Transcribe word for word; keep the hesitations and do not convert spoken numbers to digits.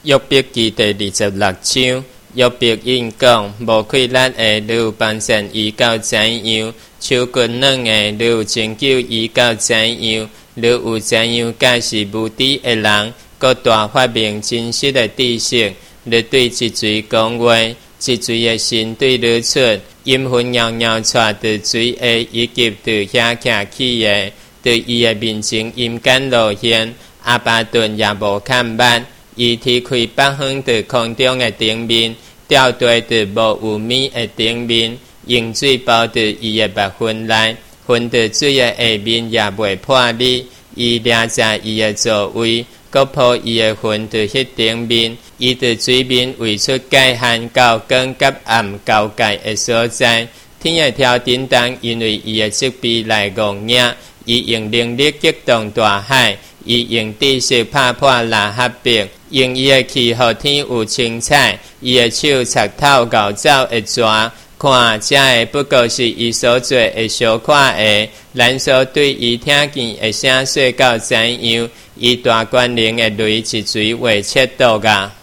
约伯记第二十六章，约伯因讲：无亏力的，你有帮衬伊到怎样？手骨软的，你有拯救伊到怎样？你有怎样解释无知的人？各大发明真实的知识。你对一水讲话，一水的心对你出，阴魂袅袅带着水的以及từ遐徛起的，对伊的面前阴间露现，阿巴顿也无看捌。伊踢开北方在空中的顶面，吊坠在无有米的顶面，用水包在伊的目分内，分在水的下面也袂破裂。伊掠在伊的座位，搁铺伊的魂在迄顶面，伊在水面画出界限到光甲暗交界的所在。天的条顶当因为伊的设备来戆影，伊用能力激动大海。伊用知识拍破拉哈壁，用伊的气互天有青彩，伊的手插透咬走的蛇，看这的不过是伊所做的小可的，咱所对伊听见的声说到怎样，伊大关灵的雷一锤画切到噶。